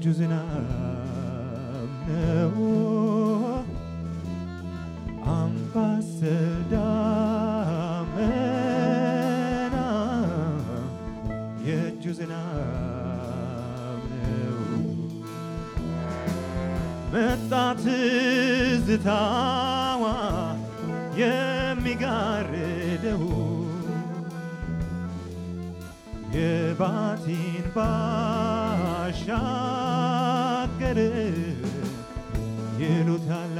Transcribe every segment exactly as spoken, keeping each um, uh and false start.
ዝናብ ነው አምባሰል ዳመና የእጁ ዝናብ ነው መጣ ትዝታዋ የሚጋርደው የባቲን ባሻገር ይሉታል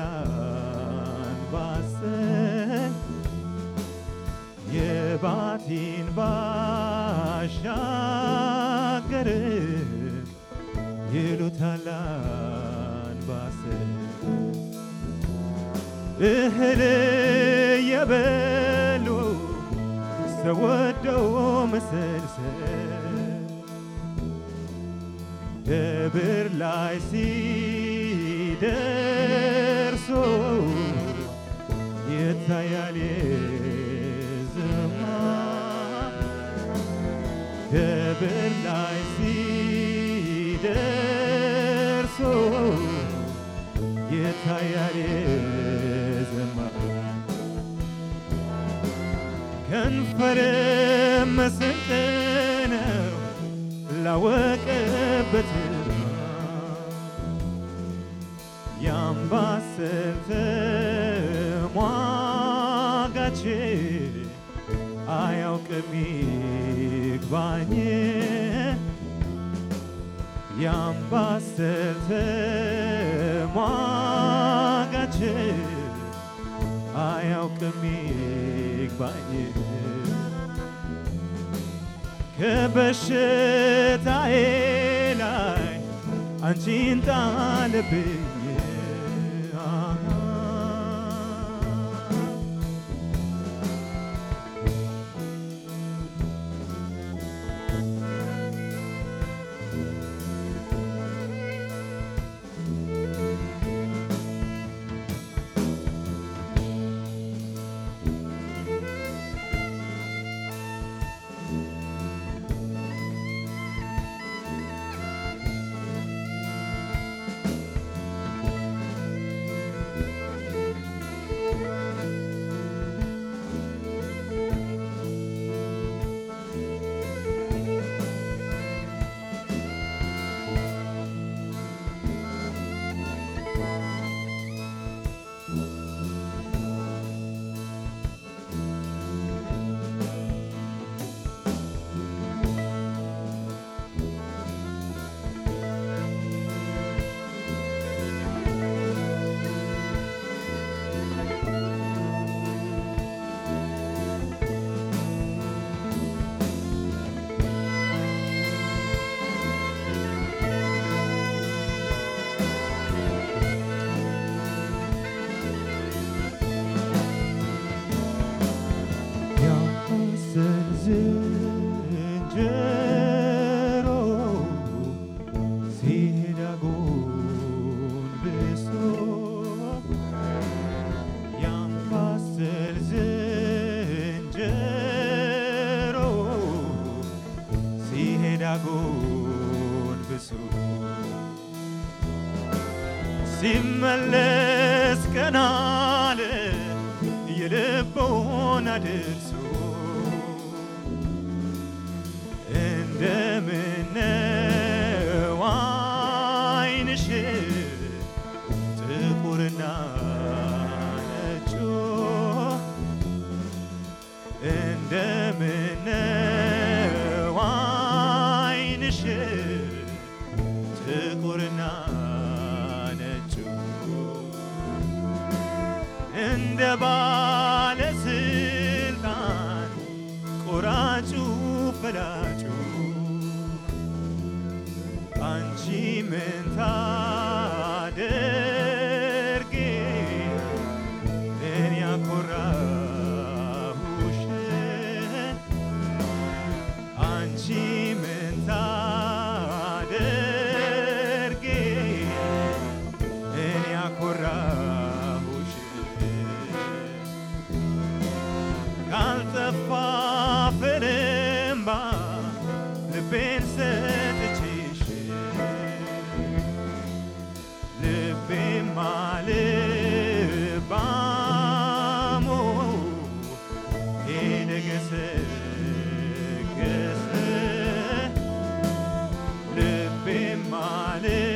አንባሰል የባቲን ባሻገር ይሉታል አንባሰል እህል የበሉ ሰወደው መሰልሰል ደብር ላይ ሲደርሱ ይታያል የዘማ ደብር ላይ ሲደርሱ ይታያል የዘማ ከንፈር መስጠነው ላወቀበት ያምባሰል ተሟጋች አያውቅም ይግባኝ ያምባሰል ተሟጋች አያውቅም ይግባኝ ከበሽታዬ ላይ አንቺን ጣለብኝ ዝንጀሮ ሲሄድ አጎንብሶ ያምባሰል ዝንጀሮ ሲሄድ አጎንብሶ ሲመለስ ቀና አለ የልቦን አድርሶ እንደምነው ዓይንሽ ጥቁርና ነጩ እንደምነው ዓይንሽ ጥቁርና ነጩ እንደ ባለስልጣን ቆራጩ ፈላጩ አንቺ ምን ታደርጊ እኔ ያኮራሁሽ አንቺ ምን ታደርጊ እኔ ያኮራሁሽ ካልጠፋ ፍሬምባ ልቤን ሰጥቼሽ ዓለም